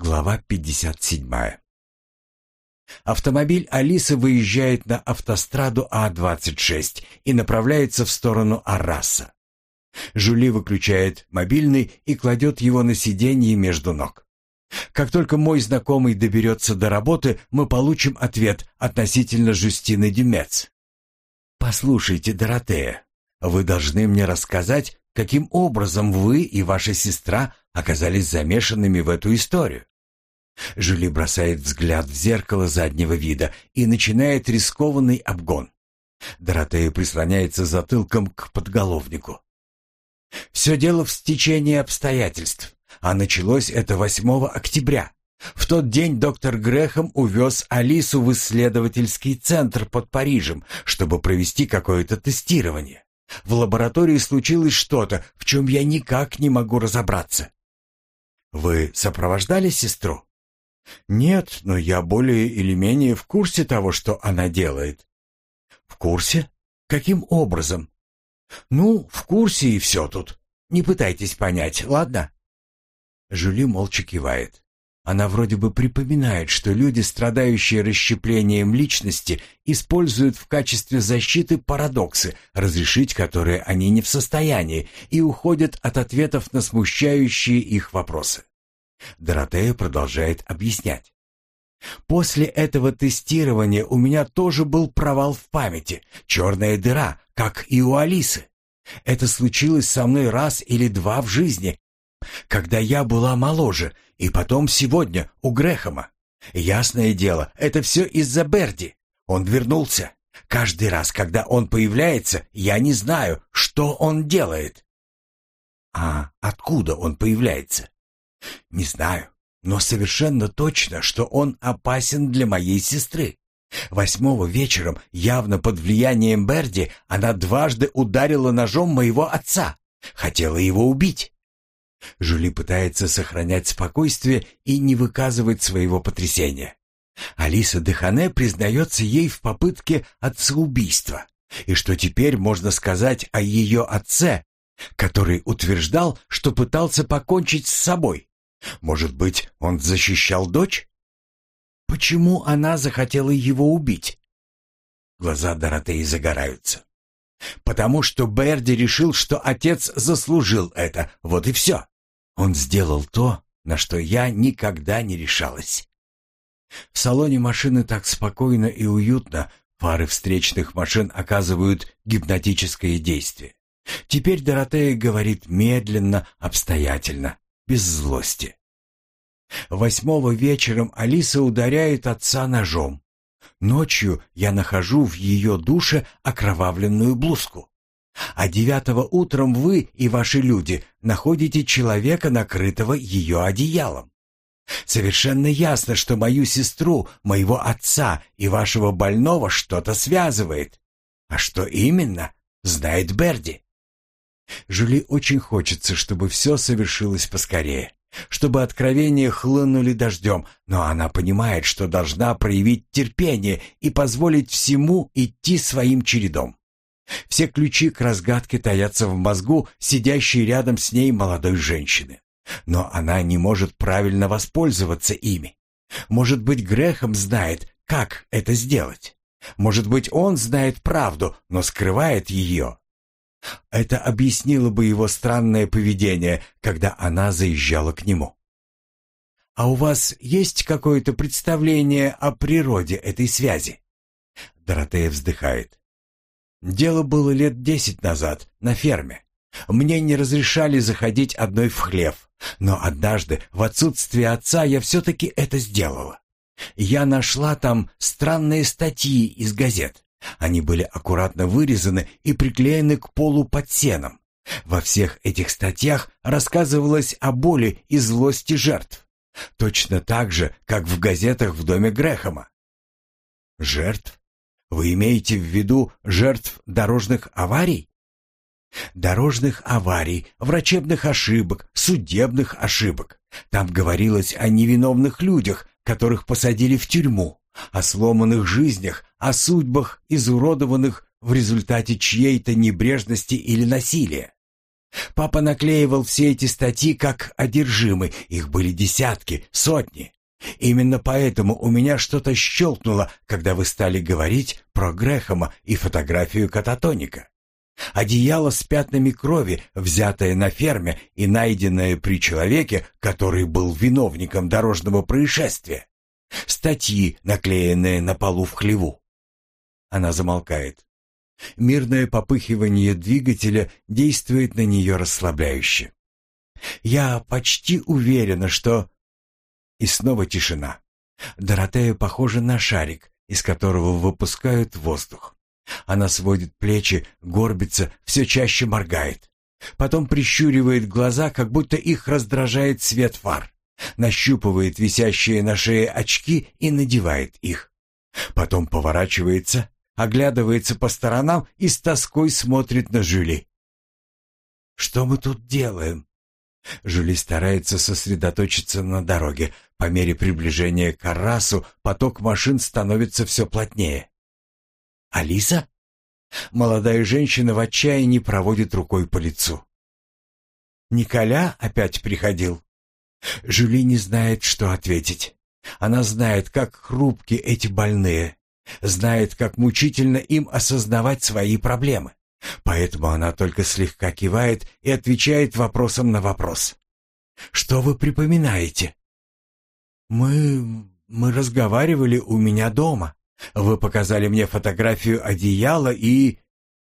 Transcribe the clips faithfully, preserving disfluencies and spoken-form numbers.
Глава пятьдесят семь. Автомобиль Алисы выезжает на автостраду А двадцать шесть и направляется в сторону Арраса. Жюли выключает мобильный и кладет его на сиденье между ног. Как только мой знакомый доберется до работы, мы получим ответ относительно Жюстины Дюмец. «Послушайте, Доротея, вы должны мне рассказать, каким образом вы и ваша сестра оказались замешанными в эту историю». Жюли бросает взгляд в зеркало заднего вида и начинает рискованный обгон. Доротея прислоняется затылком к подголовнику. «Все дело в стечении обстоятельств, а началось это восьмого октября. В тот день доктор Грэхэм увез Алису в исследовательский центр под Парижем, чтобы провести какое-то тестирование. В лаборатории случилось что-то, в чем я никак не могу разобраться». «Вы сопровождали сестру?» «Нет, но я более или менее в курсе того, что она делает». «В курсе? Каким образом?» «Ну, в курсе и все тут. Не пытайтесь понять, ладно?» Жюли молча кивает. Она вроде бы припоминает, что люди, страдающие расщеплением личности, используют в качестве защиты парадоксы, разрешить которые они не в состоянии, и уходят от ответов на смущающие их вопросы. Доротея продолжает объяснять. «После этого тестирования у меня тоже был провал в памяти, черная дыра, как и у Алисы. Это случилось со мной раз или два в жизни, когда я была моложе, и потом сегодня у Грэхэма. Ясное дело, это все из-за Берди. Он вернулся. Каждый раз, когда он появляется, я не знаю, что он делает». «А откуда он появляется?» «Не знаю, но совершенно точно, что он опасен для моей сестры. Восьмого вечером, явно под влиянием Берди, она дважды ударила ножом моего отца. Хотела его убить». Жюли пытается сохранять спокойствие и не выказывать своего потрясения. Алиса Дехане признается ей в попытке отцеубийства. И что теперь можно сказать о ее отце, который утверждал, что пытался покончить с собой? Может быть, он защищал дочь? Почему она захотела его убить? Глаза Доротеи загораются. Потому что Берди решил, что отец заслужил это, вот и все. Он сделал то, на что я никогда не решалась. В салоне машины так спокойно и уютно, фары встречных машин оказывают гипнотическое действие. Теперь Доротея говорит медленно, обстоятельно, без злости. Восьмого вечером Алиса ударяет отца ножом. Ночью я нахожу в ее душе окровавленную блузку. А девятого утром вы и ваши люди находите человека, накрытого ее одеялом. Совершенно ясно, что мою сестру, моего отца и вашего больного что-то связывает. А что именно, знает Берди. Жюли очень хочется, чтобы все совершилось поскорее, чтобы откровения хлынули дождем, но она понимает, что должна проявить терпение и позволить всему идти своим чередом. Все ключи к разгадке таятся в мозгу сидящей рядом с ней молодой женщины. Но она не может правильно воспользоваться ими. Может быть, Грэхэм знает, как это сделать. Может быть, он знает правду, но скрывает ее. Это объяснило бы его странное поведение, когда она заезжала к нему. «А у вас есть какое-то представление о природе этой связи?» Доротея вздыхает. «Дело было лет десять назад, на ферме. Мне не разрешали заходить одной в хлев, но однажды, в отсутствие отца, я все-таки это сделала. Я нашла там странные статьи из газет. Они были аккуратно вырезаны и приклеены к полу под сеном. Во всех этих статьях рассказывалось о боли и злости жертв. Точно так же, как в газетах в доме Грэхэма». «Жертв? Вы имеете в виду жертв дорожных аварий?» «Дорожных аварий, врачебных ошибок, судебных ошибок. Там говорилось о невиновных людях, которых посадили в тюрьму, о сломанных жизнях, о судьбах, изуродованных в результате чьей-то небрежности или насилия. Папа наклеивал все эти статьи как одержимый, их были десятки, сотни. Именно поэтому у меня что-то щелкнуло, когда вы стали говорить про Грэхэма и фотографию кататоника. Одеяло с пятнами крови, взятое на ферме и найденное при человеке, который был виновником дорожного происшествия. Статьи, наклеенные на полу в хлеву. Она замолкает. Мирное попыхивание двигателя действует на нее расслабляюще. Я почти уверена, что... И снова тишина. Доротея похожа на шарик, из которого выпускают воздух. Она сводит плечи, горбится, все чаще моргает. Потом прищуривает глаза, как будто их раздражает свет фар. Нащупывает висящие на шее очки и надевает их. Потом поворачивается, оглядывается по сторонам и с тоской смотрит на Жюли. «Что мы тут делаем?» Жюли старается сосредоточиться на дороге. По мере приближения к Аррасу поток машин становится все плотнее. «Алиса?» Молодая женщина в отчаянии проводит рукой по лицу. «Николя опять приходил?» Жюли не знает, что ответить. Она знает, как хрупки эти больные, знает, как мучительно им осознавать свои проблемы. Поэтому она только слегка кивает и отвечает вопросом на вопрос. «Что вы припоминаете?» «Мы... мы разговаривали у меня дома. Вы показали мне фотографию одеяла и...»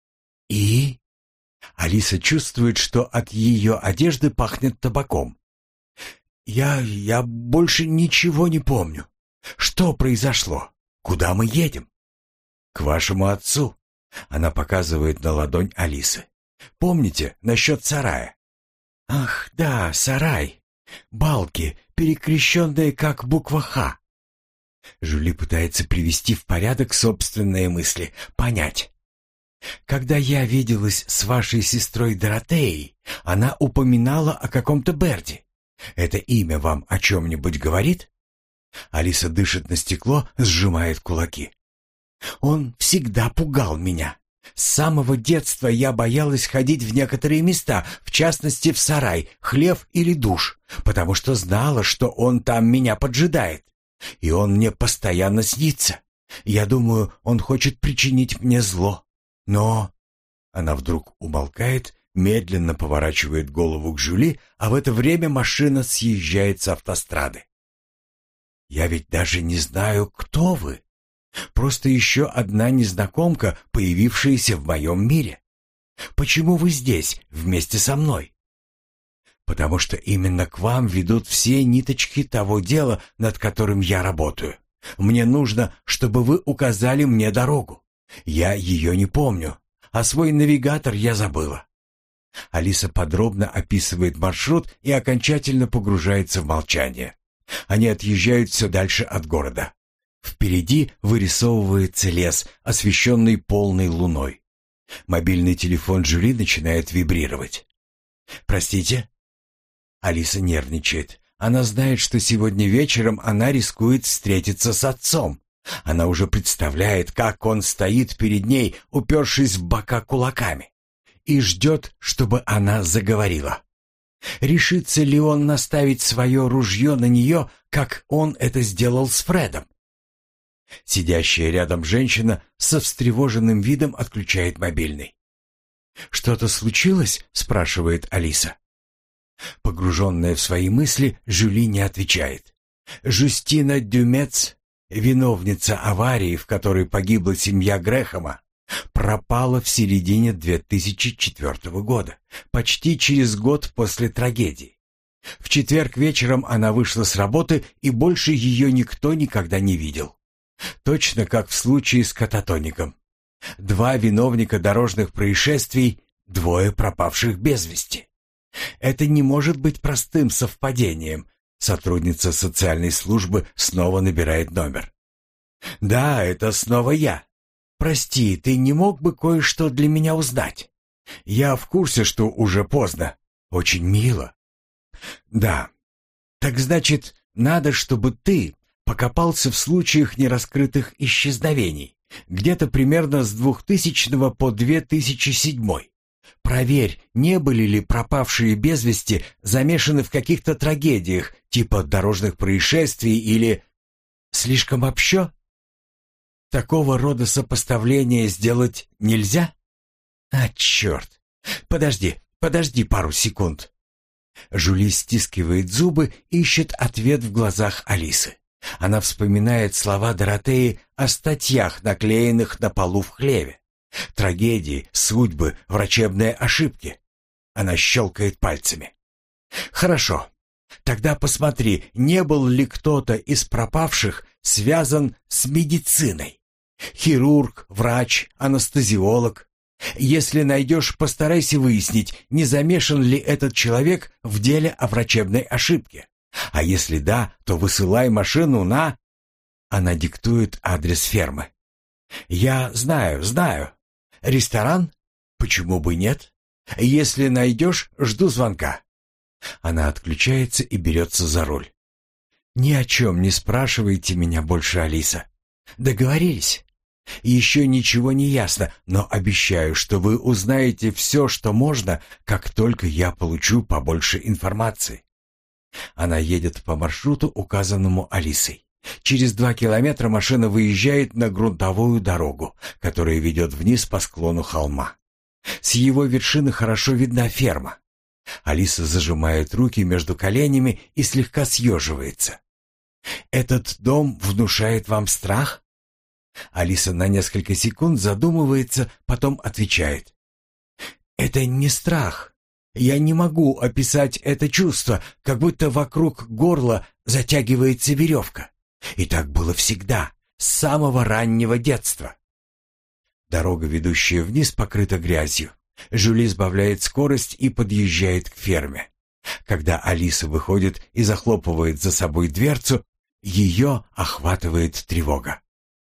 «И?» Алиса чувствует, что от ее одежды пахнет табаком. «Я... я больше ничего не помню. Что произошло? Куда мы едем?» «К вашему отцу». Она показывает на ладонь Алисы. «Помните насчет сарая?» «Ах, да, сарай. Балки, перекрещенные как буква «Х». Жюли пытается привести в порядок собственные мысли, понять. «Когда я виделась с вашей сестрой Доротеей, она упоминала о каком-то Берди. Это имя вам о чем-нибудь говорит?» Алиса дышит на стекло, сжимает кулаки. «Он всегда пугал меня. С самого детства я боялась ходить в некоторые места, в частности в сарай, хлев или душ, потому что знала, что он там меня поджидает. И он мне постоянно снится. Я думаю, он хочет причинить мне зло. Но...» Она вдруг умолкает, медленно поворачивает голову к Жюли, а в это время машина съезжает с автострады. «Я ведь даже не знаю, кто вы. Просто еще одна незнакомка, появившаяся в моем мире. Почему вы здесь, вместе со мной?» «Потому что именно к вам ведут все ниточки того дела, над которым я работаю. Мне нужно, чтобы вы указали мне дорогу. Я ее не помню, а свой навигатор я забыла». Алиса подробно описывает маршрут и окончательно погружается в молчание. Они отъезжают все дальше от города. Впереди вырисовывается лес, освещенный полной луной. Мобильный телефон Жюли начинает вибрировать. «Простите?» Алиса нервничает. Она знает, что сегодня вечером она рискует встретиться с отцом. Она уже представляет, как он стоит перед ней, упершись в бока кулаками, и ждет, чтобы она заговорила. Решится ли он наставить свое ружье на нее, как он это сделал с Фредом? Сидящая рядом женщина со встревоженным видом отключает мобильный. «Что-то случилось?» — спрашивает Алиса. Погруженная в свои мысли, Жюли не отвечает. Жюстина Дюмец, виновница аварии, в которой погибла семья Грэхэма, пропала в середине две тысячи четвёртого года, почти через год после трагедии. В четверг вечером она вышла с работы, и больше ее никто никогда не видел. Точно как в случае с кататоником. Два виновника дорожных происшествий, двое пропавших без вести. Это не может быть простым совпадением. Сотрудница социальной службы снова набирает номер. «Да, это снова я. Прости, ты не мог бы кое-что для меня узнать? Я в курсе, что уже поздно. Очень мило». «Да. Так значит, надо, чтобы ты покопался в случаях нераскрытых исчезновений, где-то примерно с двухтысячного по две тысячи седьмой. Проверь, не были ли пропавшие без вести замешаны в каких-то трагедиях, типа дорожных происшествий или... Слишком общо? Такого рода сопоставления сделать нельзя? А, черт! Подожди, подожди пару секунд. Жюли стискивает зубы, ищет ответ в глазах Алисы. Она вспоминает слова Доротеи о статьях, наклеенных на полу в хлеве. Трагедии, судьбы, врачебные ошибки. Она щелкает пальцами. Хорошо. Тогда посмотри, не был ли кто-то из пропавших связан с медициной. Хирург, врач, анестезиолог. Если найдешь, постарайся выяснить, не замешан ли этот человек в деле о врачебной ошибке. А если да, то высылай машину на... Она диктует адрес фермы. Я знаю, знаю. Ресторан? Почему бы нет? Если найдешь, жду звонка. Она отключается и берется за руль. Ни о чем не спрашивайте меня больше, Алиса. Договорились? Еще ничего не ясно, но обещаю, что вы узнаете все, что можно, как только я получу побольше информации. Она едет по маршруту, указанному Алисой. Через два километра машина выезжает на грунтовую дорогу, которая ведет вниз по склону холма. С его вершины хорошо видна ферма. Алиса зажимает руки между коленями и слегка съеживается. «Этот дом внушает вам страх?» Алиса на несколько секунд задумывается, потом отвечает. «Это не страх. Я не могу описать это чувство, как будто вокруг горла затягивается веревка. И так было всегда, с самого раннего детства». Дорога, ведущая вниз, покрыта грязью. Жюли сбавляет скорость и подъезжает к ферме. Когда Алиса выходит и захлопывает за собой дверцу, ее охватывает тревога.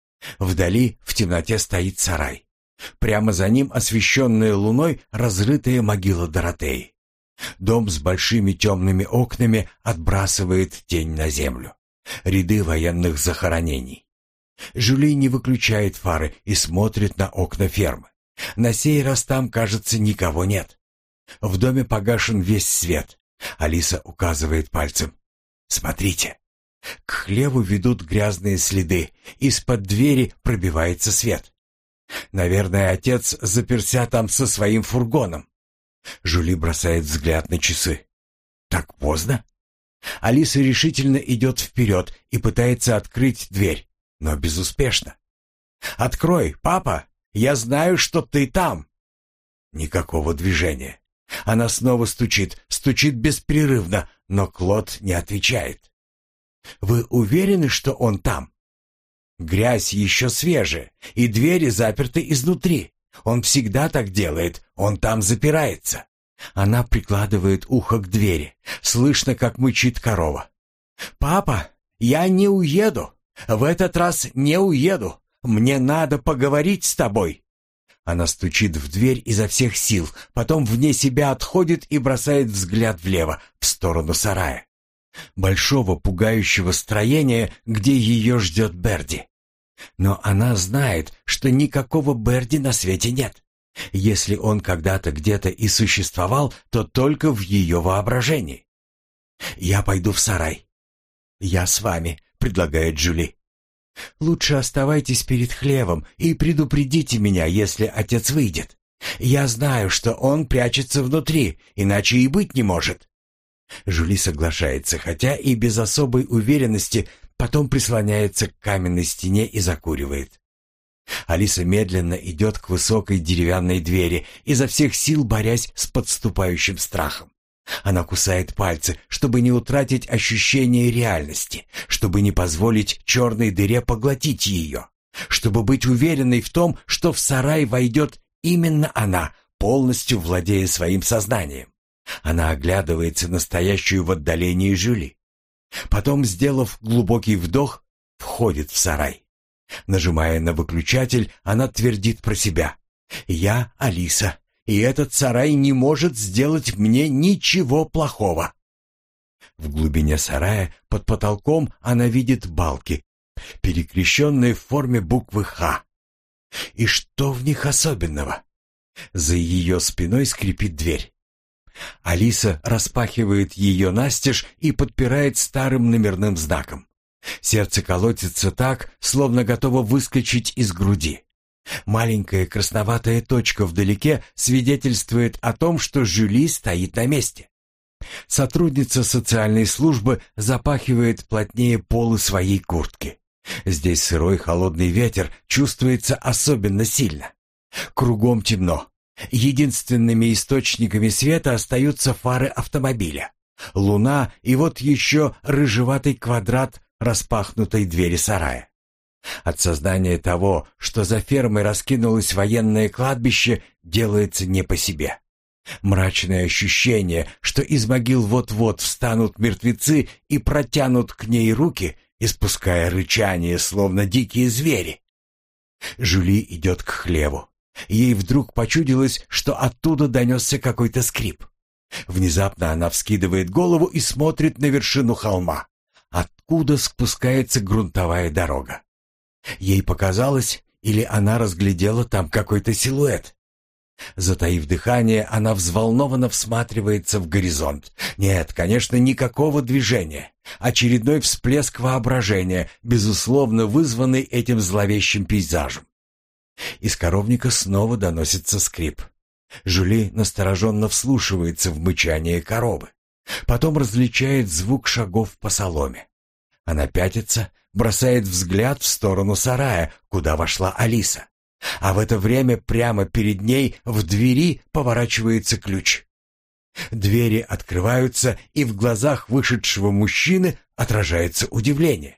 Вдали в темноте стоит сарай. Прямо за ним освещенная луной разрытая могила Доротеи. Дом с большими темными окнами отбрасывает тень на землю. Ряды военных захоронений. Жюли не выключает фары и смотрит на окна фермы. На сей раз там, кажется, никого нет. В доме погашен весь свет. Алиса указывает пальцем. «Смотрите». К хлеву ведут грязные следы. Из-под двери пробивается свет. Наверное, отец заперся там со своим фургоном. Жюли бросает взгляд на часы. Так поздно? Алиса решительно идет вперед и пытается открыть дверь, но безуспешно. «Открой, папа! Я знаю, что ты там!» Никакого движения. Она снова стучит, стучит беспрерывно, но Клод не отвечает. «Вы уверены, что он там?» «Грязь еще свежая, и двери заперты изнутри. Он всегда так делает, он там запирается». Она прикладывает ухо к двери. Слышно, как мычит корова. «Папа, я не уеду. В этот раз не уеду. Мне надо поговорить с тобой». Она стучит в дверь изо всех сил, потом вне себя отходит и бросает взгляд влево, в сторону сарая. Большого пугающего строения, где ее ждет Берди. Но она знает, что никакого Берди на свете нет. Если он когда-то где-то и существовал, то только в ее воображении. «Я пойду в сарай». «Я с вами», — предлагает Жюли. «Лучше оставайтесь перед хлевом и предупредите меня, если отец выйдет. Я знаю, что он прячется внутри, иначе и быть не может». Жюли соглашается, хотя и без особой уверенности, потом прислоняется к каменной стене и закуривает. Алиса медленно идет к высокой деревянной двери, изо всех сил борясь с подступающим страхом. Она кусает пальцы, чтобы не утратить ощущение реальности, чтобы не позволить черной дыре поглотить ее, чтобы быть уверенной в том, что в сарай войдет именно она, полностью владея своим сознанием. Она оглядывается на стоящую в отдалении Жюли. Потом, сделав глубокий вдох, входит в сарай. Нажимая на выключатель, она твердит про себя: «Я Алиса, и этот сарай не может сделать мне ничего плохого». В глубине сарая, под потолком, она видит балки, перекрещенные в форме буквы «Х». И что в них особенного? За ее спиной скрипит дверь. Алиса распахивает ее настежь и подпирает старым номерным знаком. Сердце колотится так, словно готово выскочить из груди. Маленькая красноватая точка вдалеке свидетельствует о том, что Жюли стоит на месте. Сотрудница социальной службы запахивает плотнее полы своей куртки. Здесь сырой холодный ветер чувствуется особенно сильно. Кругом темно. Единственными источниками света остаются фары автомобиля, луна и вот еще рыжеватый квадрат распахнутой двери сарая. От сознания того, что за фермой раскинулось военное кладбище, делается не по себе. Мрачное ощущение, что из могил вот-вот встанут мертвецы и протянут к ней руки, испуская рычание, словно дикие звери. Жюли идет к хлеву. Ей вдруг почудилось, что оттуда донесся какой-то скрип. Внезапно она вскидывает голову и смотрит на вершину холма, откуда спускается грунтовая дорога. Ей показалось, или она разглядела там какой-то силуэт. Затаив дыхание, она взволнованно всматривается в горизонт. Нет, конечно, никакого движения. Очередной всплеск воображения, безусловно вызванный этим зловещим пейзажем. Из коровника снова доносится скрип. Жюли настороженно вслушивается в мычание коровы. Потом различает звук шагов по соломе. Она пятится, бросает взгляд в сторону сарая, куда вошла Алиса. А в это время прямо перед ней в двери поворачивается ключ. Двери открываются, и в глазах вышедшего мужчины отражается удивление.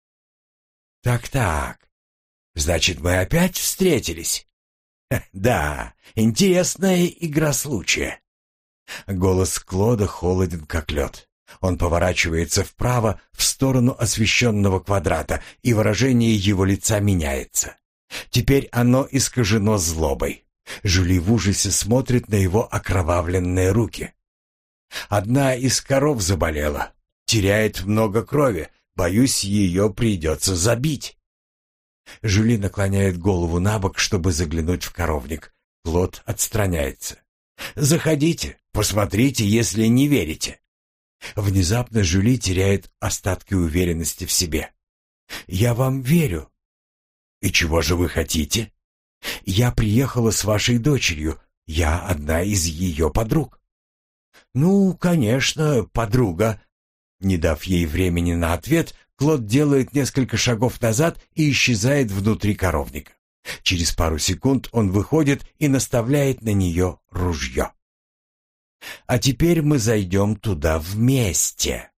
«Так-так, значит, мы опять встретились?» «Да, интересная игра случая». Голос Клода холоден, как лед. Он поворачивается вправо, в сторону освещенного квадрата, и выражение его лица меняется. Теперь оно искажено злобой. Жюли в ужасе смотрит на его окровавленные руки. «Одна из коров заболела. Теряет много крови. Боюсь, ее придется забить». Жюли наклоняет голову на бок, чтобы заглянуть в коровник. Клод отстраняется. «Заходите, посмотрите, если не верите». Внезапно Жюли теряет остатки уверенности в себе. «Я вам верю». «И чего же вы хотите?» «Я приехала с вашей дочерью. Я одна из ее подруг». «Ну, конечно, подруга». Не дав ей времени на ответ, Клод делает несколько шагов назад и исчезает внутри коровника. Через пару секунд он выходит и наставляет на нее ружье. «А теперь мы зайдем туда вместе».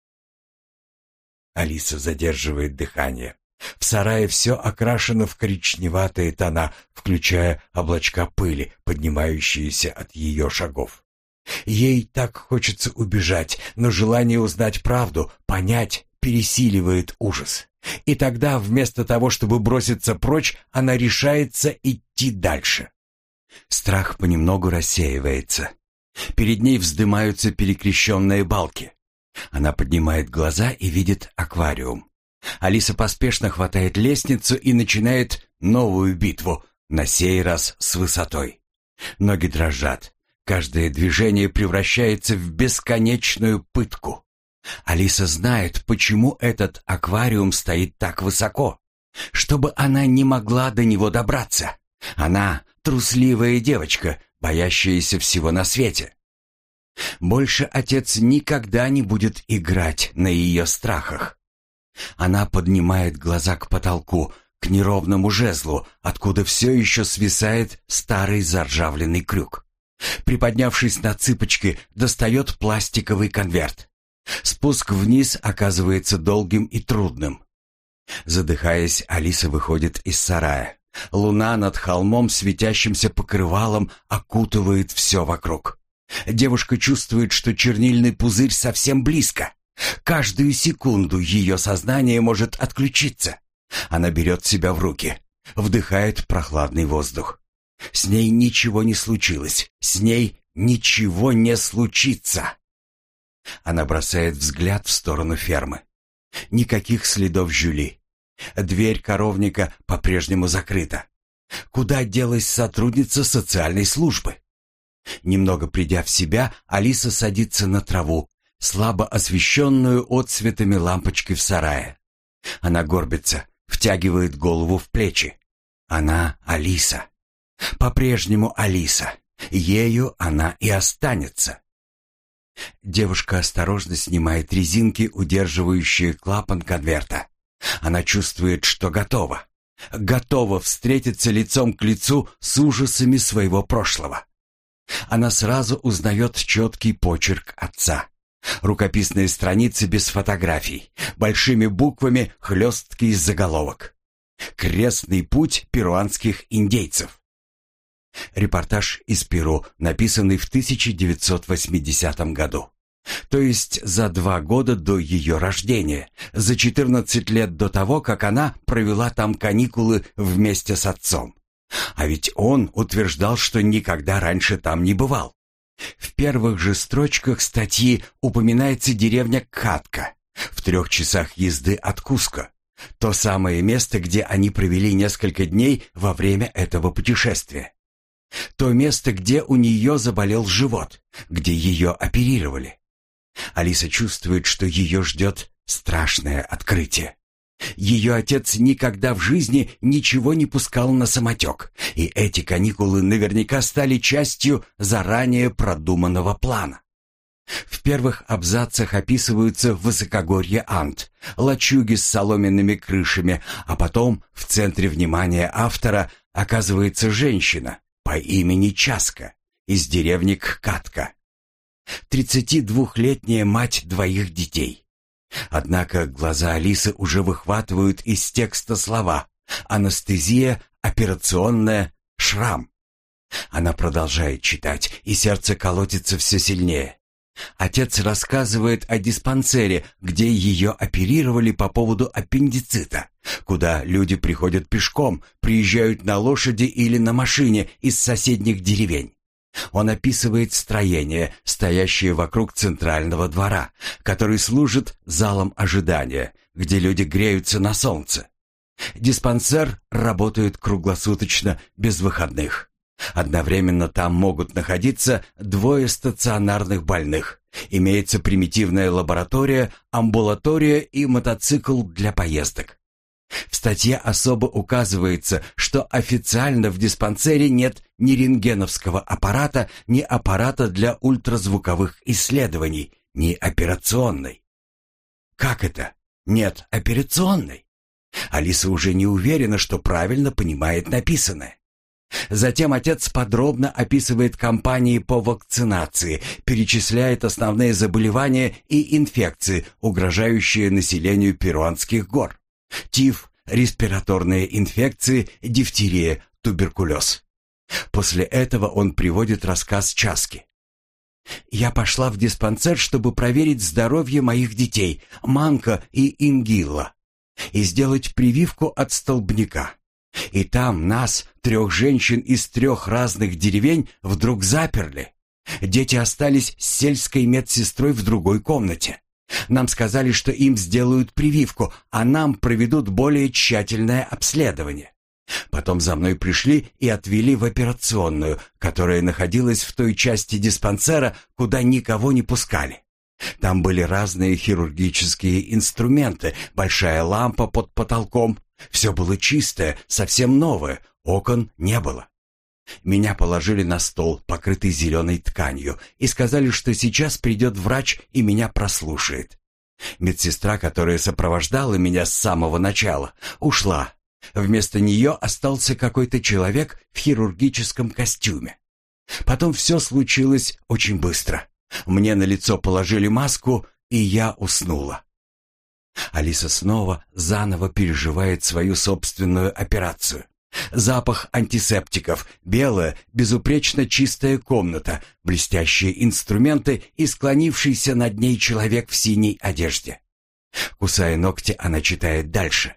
Алиса задерживает дыхание. В сарае все окрашено в коричневатые тона, включая облачка пыли, поднимающиеся от ее шагов. Ей так хочется убежать, но желание узнать правду, понять, пересиливает ужас. И тогда, вместо того, чтобы броситься прочь, она решается идти дальше. Страх понемногу рассеивается. Перед ней вздымаются перекрещенные балки. Она поднимает глаза и видит аквариум. Алиса поспешно хватает лестницу и начинает новую битву, на сей раз с высотой. Ноги дрожат. Каждое движение превращается в бесконечную пытку. Алиса знает, почему этот аквариум стоит так высоко. Чтобы она не могла до него добраться. Она трусливая девочка, боящаяся всего на свете. Больше отец никогда не будет играть на ее страхах. Она поднимает глаза к потолку, к неровному жезлу, откуда все еще свисает старый заржавленный крюк. Приподнявшись на цыпочки, достает пластиковый конверт. Спуск вниз оказывается долгим и трудным. Задыхаясь, Алиса выходит из сарая. Луна над холмом светящимся покрывалом окутывает все вокруг. Девушка чувствует, что чернильный пузырь совсем близко. Каждую секунду ее сознание может отключиться. Она берет себя в руки, вдыхает прохладный воздух. С ней ничего не случилось, с ней ничего не случится. Она бросает взгляд в сторону фермы. Никаких следов Жюли. Дверь коровника по-прежнему закрыта. Куда делась сотрудница социальной службы? Немного придя в себя, Алиса садится на траву, слабо освещенную отсветами лампочки в сарае. Она горбится, втягивает голову в плечи. Она Алиса. По-прежнему Алиса. Ею она и останется. Девушка осторожно снимает резинки, удерживающие клапан конверта. Она чувствует, что готова. Готова встретиться лицом к лицу с ужасами своего прошлого. Она сразу узнает четкий почерк отца. Рукописные страницы без фотографий, большими буквами хлесткий заголовок. «Крестный путь перуанских индейцев». Репортаж из Перу, написанный в тысяча девятьсот восьмидесятом году. То есть за два года до ее рождения, за четырнадцать лет до того, как она провела там каникулы вместе с отцом. А ведь он утверждал, что никогда раньше там не бывал. В первых же строчках статьи упоминается деревня Катка, в трех часах езды от Куско. То самое место, где они провели несколько дней во время этого путешествия. То место, где у нее заболел живот, где ее оперировали. Алиса чувствует, что ее ждет страшное открытие. Ее отец никогда в жизни ничего не пускал на самотек, и эти каникулы наверняка стали частью заранее продуманного плана. В первых абзацах описываются высокогорье Анд, лачуги с соломенными крышами, а потом в центре внимания автора оказывается женщина по имени Часка из деревни Ккатка. тридцатидвухлетняя мать двоих детей. Однако глаза Алисы уже выхватывают из текста слова «анестезия», «операционная», «шрам». Она продолжает читать, и сердце колотится все сильнее. Отец рассказывает о диспансере, где ее оперировали по поводу аппендицита, куда люди приходят пешком, приезжают на лошади или на машине из соседних деревень. Он описывает строение, стоящее вокруг центрального двора, который служит залом ожидания, где люди греются на солнце. Диспансер работает круглосуточно, без выходных. Одновременно там могут находиться двое стационарных больных. Имеется примитивная лаборатория, амбулатория и мотоцикл для поездок. В статье особо указывается, что официально в диспансере нет ни рентгеновского аппарата, ни аппарата для ультразвуковых исследований, ни операционной. Как это? Нет операционной? Алиса уже не уверена, что правильно понимает написанное. Затем отец подробно описывает кампании по вакцинации, перечисляет основные заболевания и инфекции, угрожающие населению перуанских гор. Тиф, респираторные инфекции, дифтерия, туберкулез. После этого он приводит рассказ Часки. «Я пошла в диспансер, чтобы проверить здоровье моих детей, Манка и Ингилла, и сделать прививку от столбняка. И там нас, трех женщин из трех разных деревень, вдруг заперли. Дети остались с сельской медсестрой в другой комнате. Нам сказали, что им сделают прививку, а нам проведут более тщательное обследование. Потом за мной пришли и отвели в операционную, которая находилась в той части диспансера, куда никого не пускали. Там были разные хирургические инструменты, большая лампа под потолком. Все было чистое, совсем новое, окон не было. Меня положили на стол, покрытый зеленой тканью, и сказали, что сейчас придет врач и меня прослушает. Медсестра, которая сопровождала меня с самого начала, ушла. Вместо нее остался какой-то человек в хирургическом костюме. Потом все случилось очень быстро. Мне на лицо положили маску, и я уснула. Алиса снова заново переживает свою собственную операцию. Запах антисептиков, белая, безупречно чистая комната, блестящие инструменты и склонившийся над ней человек в синей одежде. Кусая ногти, она читает дальше.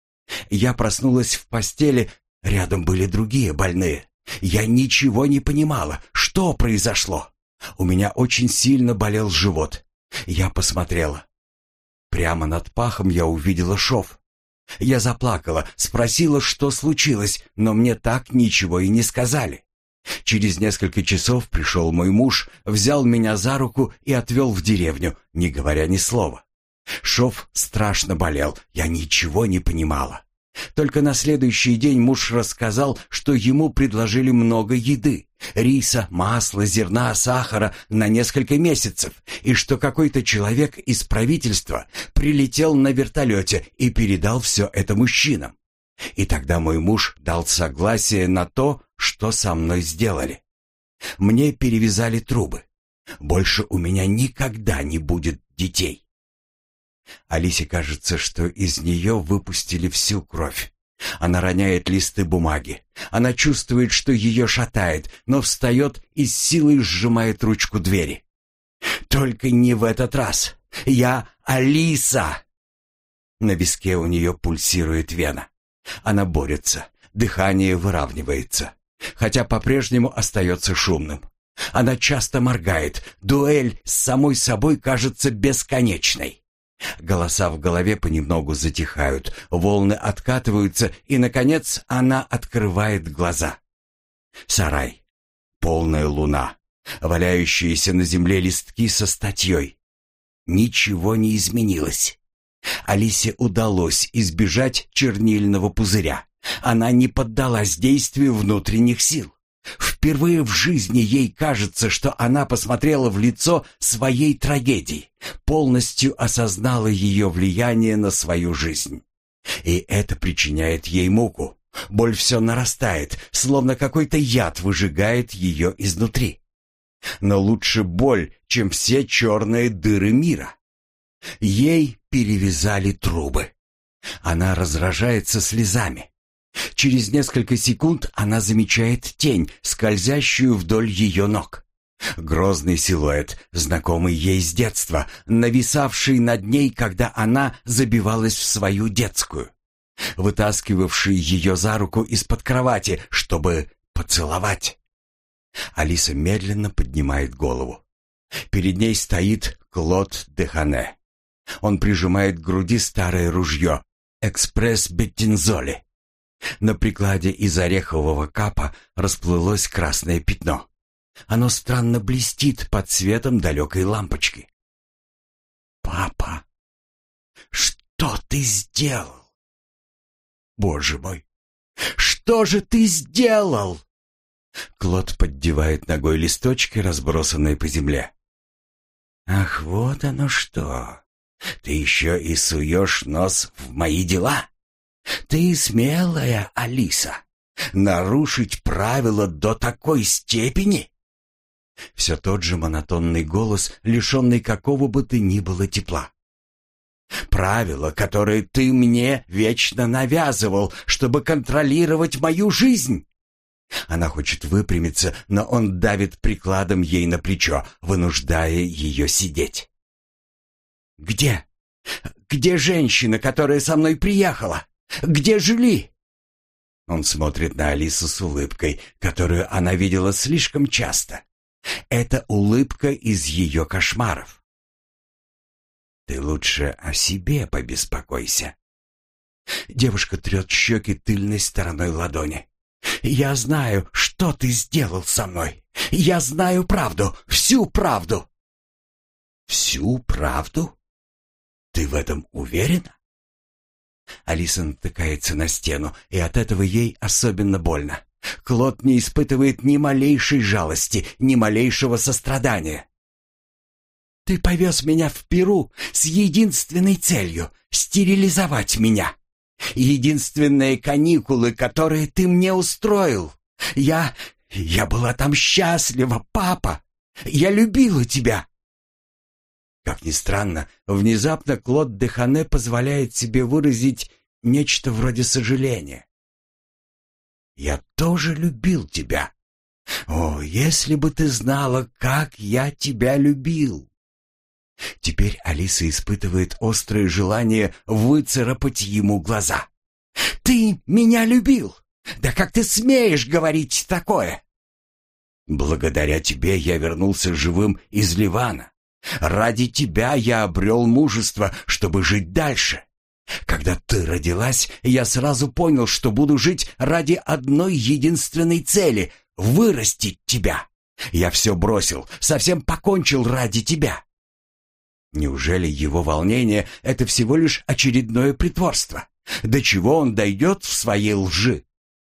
Я проснулась в постели, рядом были другие больные. Я ничего не понимала, что произошло. У меня очень сильно болел живот. Я посмотрела. Прямо над пахом я увидела шов. Я заплакала, спросила, что случилось, но мне так ничего и не сказали. Через несколько часов пришел мой муж, взял меня за руку и отвел в деревню, не говоря ни слова. Шов страшно болел, я ничего не понимала. Только на следующий день муж рассказал, что ему предложили много еды, риса, масла, зерна, сахара на несколько месяцев, и что какой-то человек из правительства прилетел на вертолете и передал все это мужчинам. И тогда мой муж дал согласие на то, что со мной сделали. Мне перевязали трубы. Больше у меня никогда не будет детей. Алисе кажется, что из нее выпустили всю кровь. Она роняет листы бумаги. Она чувствует, что ее шатает, но встает и с силой сжимает ручку двери. «Только не в этот раз! Я Алиса!» На виске у нее пульсирует вена. Она борется, дыхание выравнивается, хотя по-прежнему остается шумным. Она часто моргает, дуэль с самой собой кажется бесконечной. Голоса в голове понемногу затихают, волны откатываются, и, наконец, она открывает глаза. Сарай, полная луна, валяющиеся на земле листки со статьей. Ничего не изменилось. Алисе удалось избежать чернильного пузыря. Она не поддалась действию внутренних сил. Впервые в жизни ей кажется, что она посмотрела в лицо своей трагедии, полностью осознала ее влияние на свою жизнь. И это причиняет ей муку. Боль все нарастает, словно какой-то яд выжигает ее изнутри. Но лучше боль, чем все черные дыры мира. Ей перевязали трубы. Она разражается слезами. Через несколько секунд она замечает тень, скользящую вдоль ее ног. Грозный силуэт, знакомый ей с детства, нависавший над ней, когда она забивалась в свою детскую, вытаскивавший ее за руку из-под кровати, чтобы поцеловать. Алиса медленно поднимает голову. Перед ней стоит Клод Дехане. Он прижимает к груди старое ружье «Экспресс Беттинзоли». На прикладе из орехового капа расплылось красное пятно. Оно странно блестит под светом далекой лампочки. «Папа, что ты сделал? Боже мой, что же ты сделал?» Клод поддевает ногой листочки, разбросанные по земле. «Ах, вот оно что! Ты еще и суешь нос в мои дела? Ты смелая, Алиса. Нарушить правила до такой степени?» Все тот же монотонный голос, лишенный какого бы то ни было тепла. «Правила, которые ты мне вечно навязывал, чтобы контролировать мою жизнь!» Она хочет выпрямиться, но он давит прикладом ей на плечо, вынуждая ее сидеть. «Где? Где женщина, которая со мной приехала? Где Жюли?» Он смотрит на Алису с улыбкой, которую она видела слишком часто. Это улыбка из ее кошмаров. «Ты лучше о себе побеспокойся». Девушка трет щеки тыльной стороной ладони. «Я знаю, что ты сделал со мной. Я знаю правду, всю правду». «Всю правду? Ты в этом уверена?» Алиса натыкается на стену, и от этого ей особенно больно. Клод не испытывает ни малейшей жалости, ни малейшего сострадания. «Ты повез меня в Перу с единственной целью — стерилизовать меня. Единственные каникулы, которые ты мне устроил. Я... я была там счастлива, папа. Я любила тебя». Как ни странно, внезапно Клод Дехане позволяет себе выразить нечто вроде сожаления. «Я тоже любил тебя. О, если бы ты знала, как я тебя любил!» Теперь Алиса испытывает острое желание выцарапать ему глаза. «Ты меня любил! Да как ты смеешь говорить такое?» «Благодаря тебе я вернулся живым из Ливана. Ради тебя я обрел мужество, чтобы жить дальше. Когда ты родилась, я сразу понял, что буду жить ради одной единственной цели — вырастить тебя. Я все бросил, совсем покончил ради тебя». Неужели его волнение — это всего лишь очередное притворство? До чего он дойдет в своей лжи?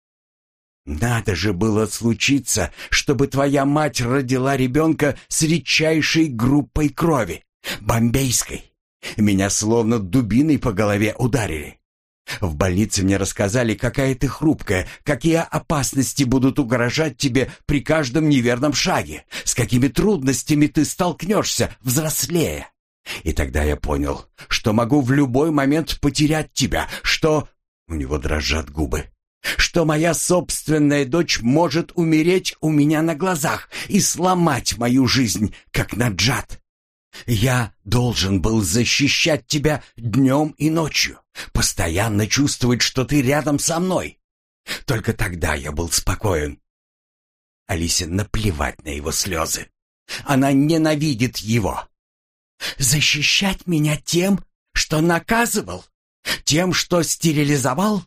«Надо же было случиться, чтобы твоя мать родила ребенка с редчайшей группой крови, бомбейской. Меня словно дубиной по голове ударили. В больнице мне рассказали, какая ты хрупкая, какие опасности будут угрожать тебе при каждом неверном шаге, с какими трудностями ты столкнешься, взрослея. И тогда я понял, что могу в любой момент потерять тебя, что...» У него дрожат губы. «Что моя собственная дочь может умереть у меня на глазах и сломать мою жизнь, как Наджат. Я должен был защищать тебя днем и ночью, постоянно чувствовать, что ты рядом со мной. Только тогда я был спокоен». Алисе наплевать на его слезы. Она ненавидит его. «Защищать меня тем, что наказывал? Тем, что стерилизовал?»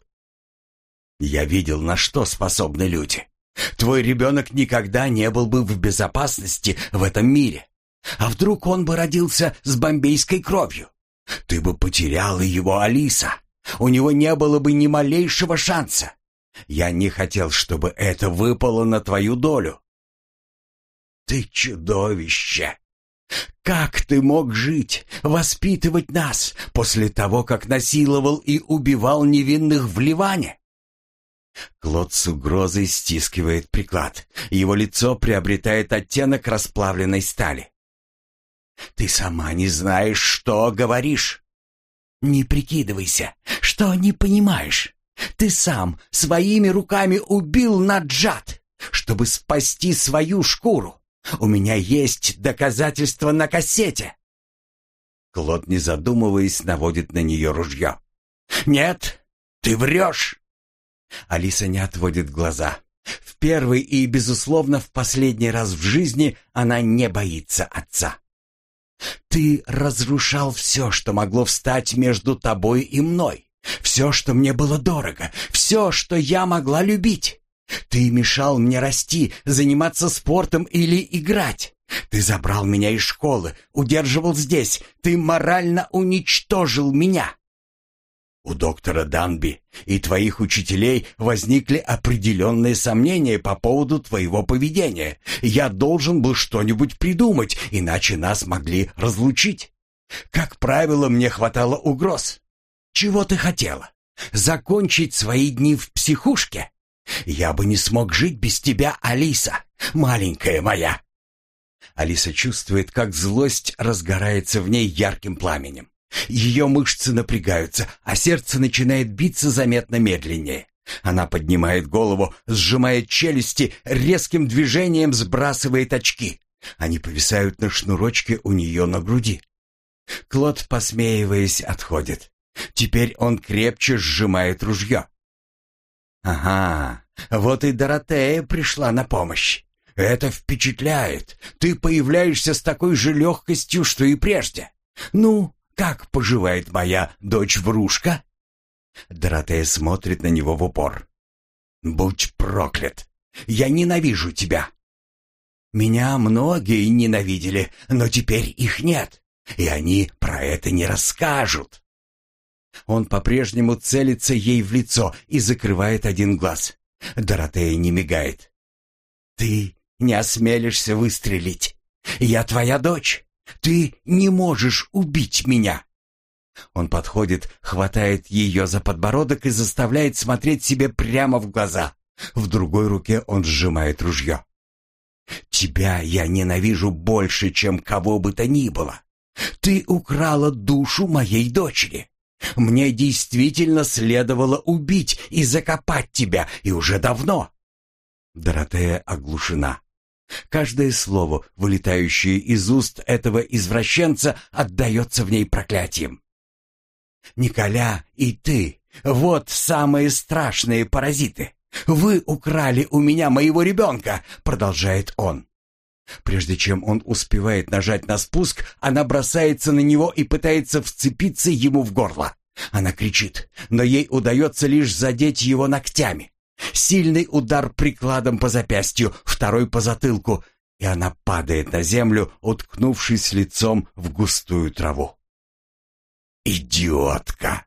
«Я видел, на что способны люди. Твой ребенок никогда не был бы в безопасности в этом мире. А вдруг он бы родился с бомбейской кровью? Ты бы потеряла его, Алиса. У него не было бы ни малейшего шанса. Я не хотел, чтобы это выпало на твою долю». «Ты чудовище! Как ты мог жить, воспитывать нас после того, как насиловал и убивал невинных в Ливане?» Клод с угрозой стискивает приклад. Его лицо приобретает оттенок расплавленной стали. «Ты сама не знаешь, что говоришь. Не прикидывайся, что не понимаешь. Ты сам своими руками убил Наджат, чтобы спасти свою шкуру. У меня есть доказательства на кассете». Клод, не задумываясь, наводит на нее ружье. «Нет, ты врешь!» Алиса не отводит глаза. В первый и, безусловно, в последний раз в жизни она не боится отца. «Ты разрушал все, что могло встать между тобой и мной. Все, что мне было дорого. Все, что я могла любить. Ты мешал мне расти, заниматься спортом или играть. Ты забрал меня из школы, удерживал здесь. Ты морально уничтожил меня. У доктора Данби и твоих учителей возникли определенные сомнения по поводу твоего поведения. Я должен был что-нибудь придумать, иначе нас могли разлучить. Как правило, мне хватало угроз. Чего ты хотела? Закончить свои дни в психушке? Я бы не смог жить без тебя, Алиса, маленькая моя». Алиса чувствует, как злость разгорается в ней ярким пламенем. Ее мышцы напрягаются, а сердце начинает биться заметно медленнее. Она поднимает голову, сжимает челюсти, резким движением сбрасывает очки. Они повисают на шнурочке у нее на груди. Клод, посмеиваясь, отходит. Теперь он крепче сжимает ружье. «Ага, вот и Доротея пришла на помощь. Это впечатляет. Ты появляешься с такой же легкостью, что и прежде. Ну, как поживает моя дочь-врушка?» Доротея смотрит на него в упор. «Будь проклят! Я ненавижу тебя!» «Меня многие ненавидели, но теперь их нет, и они про это не расскажут». Он по-прежнему целится ей в лицо и закрывает один глаз. Доротея не мигает. «Ты не осмелишься выстрелить. Я твоя дочь. Ты не можешь убить меня». Он подходит, хватает ее за подбородок и заставляет смотреть себе прямо в глаза. В другой руке он сжимает ружье. «Тебя я ненавижу больше, чем кого бы то ни было. Ты украла душу моей дочери. Мне действительно следовало убить и закопать тебя, и уже давно». Доротея оглушена. Каждое слово, вылетающее из уст этого извращенца, отдается в ней проклятием. «Николя и ты — вот самые страшные паразиты. Вы украли у меня моего ребенка», — продолжает он. Прежде чем он успевает нажать на спуск, она бросается на него и пытается вцепиться ему в горло. Она кричит, но ей удается лишь задеть его ногтями. Сильный удар прикладом по запястью, второй по затылку, и она падает на землю, уткнувшись лицом в густую траву. «Идиотка!»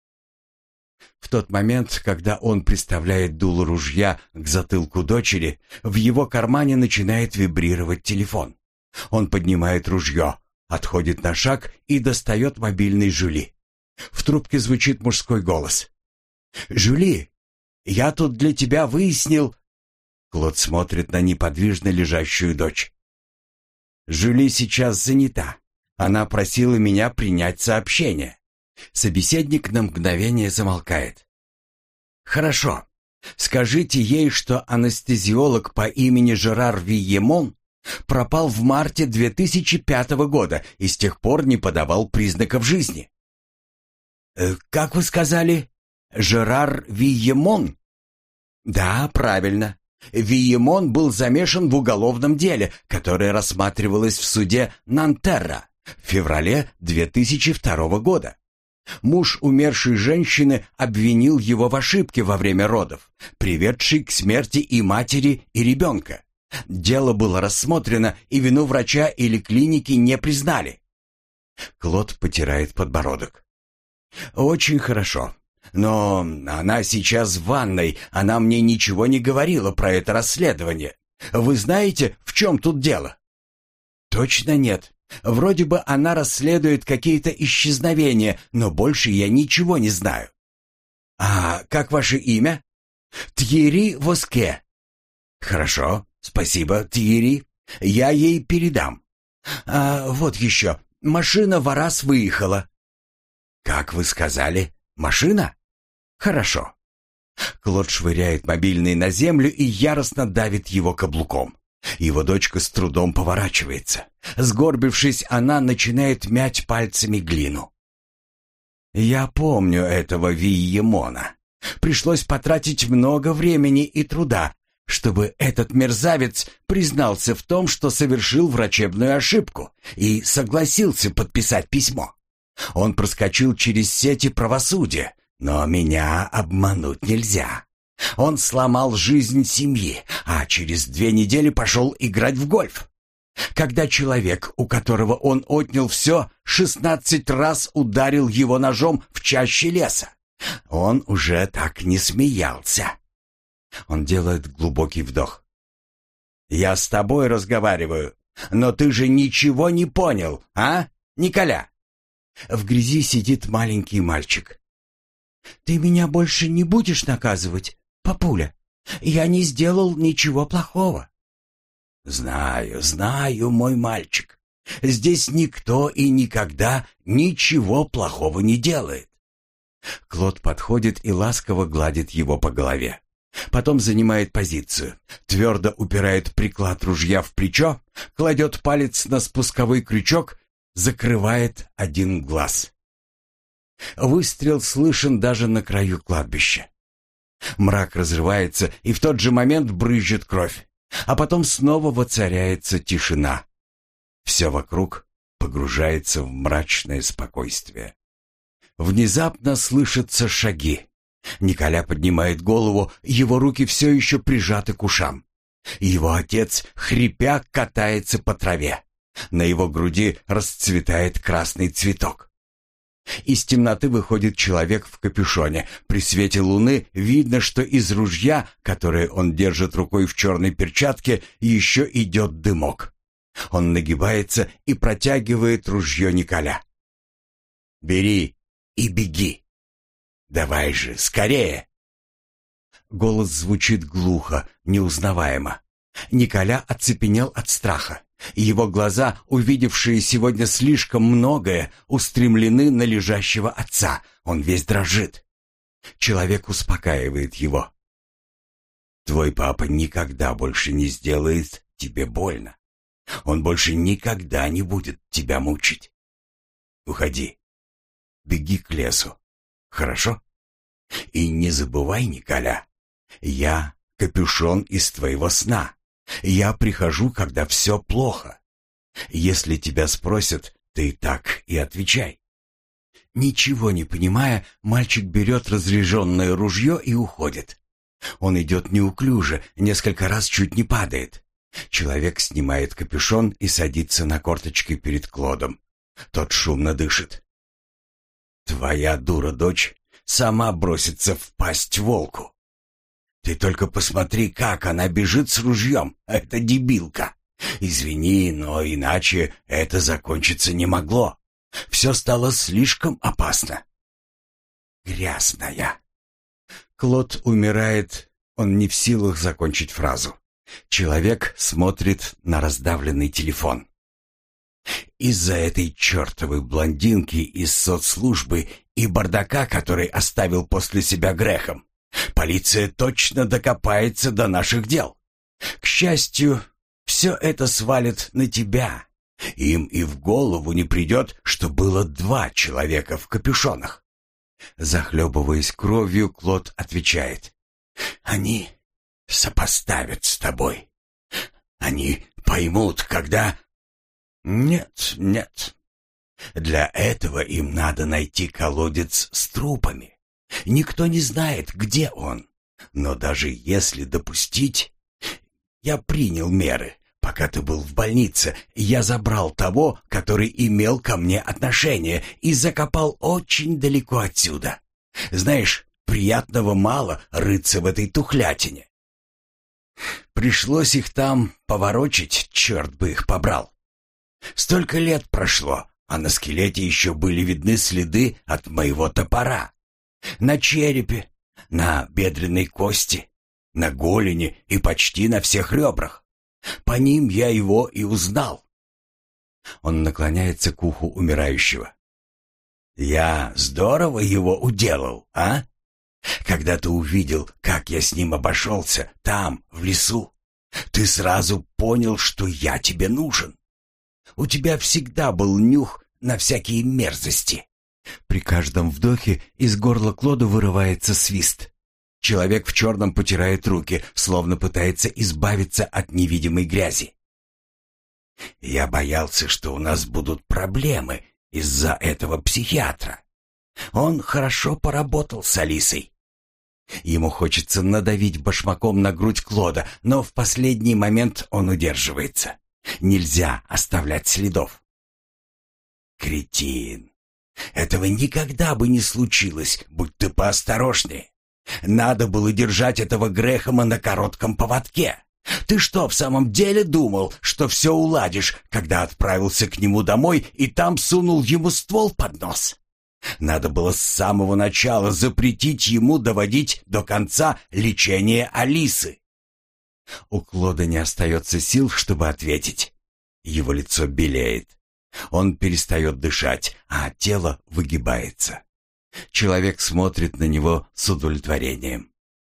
В тот момент, когда он приставляет дуло ружья к затылку дочери, в его кармане начинает вибрировать телефон. Он поднимает ружье, отходит на шаг и достает мобильный Жюли. В трубке звучит мужской голос. «Жюли, я тут для тебя выяснил...» Клод смотрит на неподвижно лежащую дочь. «Жюли сейчас занята. Она просила меня принять сообщение». Собеседник на мгновение замолкает. «Хорошо. Скажите ей, что анестезиолог по имени Жерар Вийемон пропал в марте две тысячи пятого года и с тех пор не подавал признаков жизни». «Э, «Как вы сказали? Жерар Вийемон?» «Да, правильно. Вийемон был замешан в уголовном деле, которое рассматривалось в суде Нантерра в феврале две тысячи второго года. Муж умершей женщины обвинил его в ошибке во время родов, приведшей к смерти и матери, и ребенка. Дело было рассмотрено, и вину врача или клиники не признали». Клод потирает подбородок. «Очень хорошо. Но она сейчас в ванной, она мне ничего не говорила про это расследование. Вы знаете, в чем тут дело?» «Точно нет. Вроде бы она расследует какие-то исчезновения, но больше я ничего не знаю». «А как ваше имя?» «Тьерри Воске». «Хорошо, спасибо, Тьерри. Я ей передам. А вот еще, машина в Арас выехала». «Как вы сказали, машина?» «Хорошо». Клод швыряет мобильный на землю и яростно давит его каблуком. Его дочка с трудом поворачивается. Сгорбившись, она начинает мять пальцами глину. «Я помню этого Вийемона. Пришлось потратить много времени и труда, чтобы этот мерзавец признался в том, что совершил врачебную ошибку и согласился подписать письмо. Он проскочил через сети правосудия, но меня обмануть нельзя. Он сломал жизнь семьи, а через две недели пошел играть в гольф. Когда человек, у которого он отнял все, шестнадцать раз ударил его ножом в чаще леса, он уже так не смеялся». Он делает глубокий вдох. «Я с тобой разговариваю, но ты же ничего не понял, а, Николя?» В грязи сидит маленький мальчик. «Ты меня больше не будешь наказывать, папуля? Я не сделал ничего плохого». «Знаю, знаю, мой мальчик. Здесь никто и никогда ничего плохого не делает». Клод подходит и ласково гладит его по голове. Потом занимает позицию, твердо упирает приклад ружья в плечо, кладет палец на спусковой крючок, закрывает один глаз. Выстрел слышен даже на краю кладбища. Мрак разрывается, и в тот же момент брызжет кровь, а потом снова воцаряется тишина. Все вокруг погружается в мрачное спокойствие. Внезапно слышатся шаги. Николя поднимает голову, его руки все еще прижаты к ушам. Его отец, хрипя, катается по траве. На его груди расцветает красный цветок. Из темноты выходит человек в капюшоне. При свете луны видно, что из ружья, которое он держит рукой в черной перчатке, еще идет дымок. Он нагибается и протягивает ружье Николя. «Бери и беги! Давай же, скорее!» Голос звучит глухо, неузнаваемо. Николя оцепенел от страха. Его глаза, увидевшие сегодня слишком многое, устремлены на лежащего отца. Он весь дрожит. Человек успокаивает его. «Твой папа никогда больше не сделает тебе больно. Он больше никогда не будет тебя мучить. Уходи. Беги к лесу. Хорошо? И не забывай, Николя, я капюшон из твоего сна. Я прихожу, когда все плохо. Если тебя спросят, ты так и отвечай. Ничего не понимая, мальчик берет разряженное ружье и уходит. Он идет неуклюже, несколько раз чуть не падает. Человек снимает капюшон и садится на корточки перед Клодом. Тот шумно дышит. «Твоя дура-дочь сама бросится в пасть волку. Ты только посмотри, как она бежит с ружьем, это дебилка. Извини, но иначе это закончиться не могло. Все стало слишком опасно». «Грязная». Клод умирает, он не в силах закончить фразу. Человек смотрит на раздавленный телефон. Из-за этой чертовой блондинки из соцслужбы и бардака, который оставил после себя Грэхэм, полиция точно докопается до наших дел. К счастью, все это свалит на тебя. Им и в голову не придет, что было два человека в капюшонах. Захлебываясь кровью, Клод отвечает. «Они сопоставят с тобой. Они поймут, когда...» «Нет, нет. Для этого им надо найти колодец с трупами. Никто не знает, где он. Но даже если допустить... Я принял меры. Пока ты был в больнице, я забрал того, который имел ко мне отношение, и закопал очень далеко отсюда. Знаешь, приятного мало рыться в этой тухлятине. Пришлось их там поворочить, черт бы их побрал. Столько лет прошло, а на скелете еще были видны следы от моего топора. На черепе, на бедренной кости, на голени и почти на всех ребрах. По ним я его и узнал». Он наклоняется к уху умирающего. «Я здорово его уделал, а? Когда ты увидел, как я с ним обошелся там, в лесу, ты сразу понял, что я тебе нужен. У тебя всегда был нюх на всякие мерзости». При каждом вдохе из горла Клода вырывается свист. Человек в черном потирает руки, словно пытается избавиться от невидимой грязи. «Я боялся, что у нас будут проблемы из-за этого психиатра. Он хорошо поработал с Алисой». Ему хочется надавить башмаком на грудь Клода, но в последний момент он удерживается. Нельзя оставлять следов. «Кретин! Этого никогда бы не случилось, будь ты поосторожнее. Надо было держать этого Грэхэма на коротком поводке. Ты что, в самом деле думал, что все уладишь, когда отправился к нему домой и там сунул ему ствол под нос? Надо было с самого начала запретить ему доводить до конца лечение Алисы». У Клода не остается сил, чтобы ответить. Его лицо белеет. Он перестает дышать, а тело выгибается. Человек смотрит на него с удовлетворением.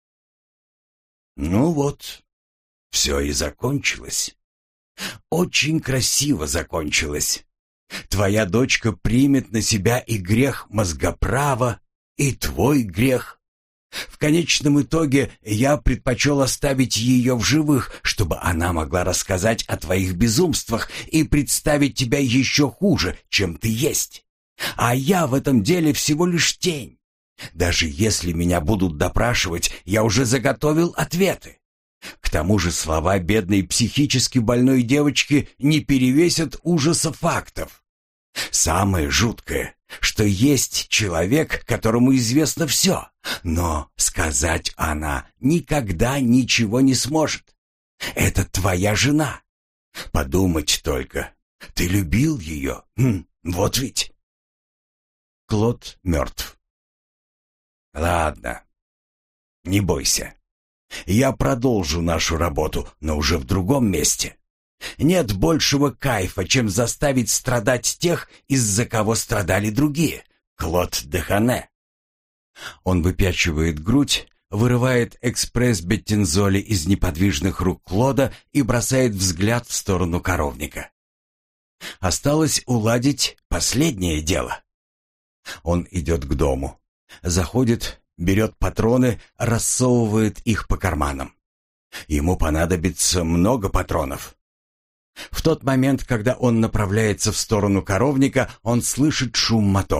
«Ну вот, все и закончилось. Очень красиво закончилось. Твоя дочка примет на себя и грех мозгоправа, и твой грех. В конечном итоге я предпочел оставить ее в живых, чтобы она могла рассказать о твоих безумствах и представить тебя еще хуже, чем ты есть. А я в этом деле всего лишь тень. Даже если меня будут допрашивать, я уже заготовил ответы. К тому же слова бедной психически больной девочки не перевесят ужаса фактов. Самое жуткое, что есть человек, которому известно все, но сказать она никогда ничего не сможет. Это твоя жена. Подумать только, ты любил ее, хм, вот ведь». Клод мертв. «Ладно, не бойся. Я продолжу нашу работу, но уже в другом месте. Нет большего кайфа, чем заставить страдать тех, из-за кого страдали другие. Клод Дехане». Он выпячивает грудь, вырывает экспресс-беттинзоли из неподвижных рук Клода и бросает взгляд в сторону коровника. Осталось уладить последнее дело. Он идет к дому, заходит, берет патроны, рассовывает их по карманам. Ему понадобится много патронов. В тот момент, когда он направляется в сторону коровника, он слышит шум мотора.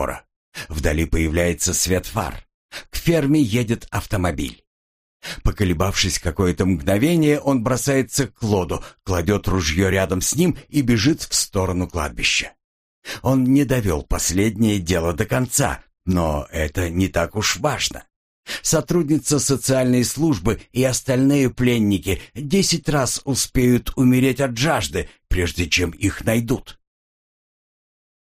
Вдали появляется свет фар. К ферме едет автомобиль. Поколебавшись какое-то мгновение, он бросается к Клоду, кладет ружье рядом с ним и бежит в сторону кладбища. Он не довел последнее дело до конца, но это не так уж важно. Сотрудница социальной службы и остальные пленники десять раз успеют умереть от жажды, прежде чем их найдут.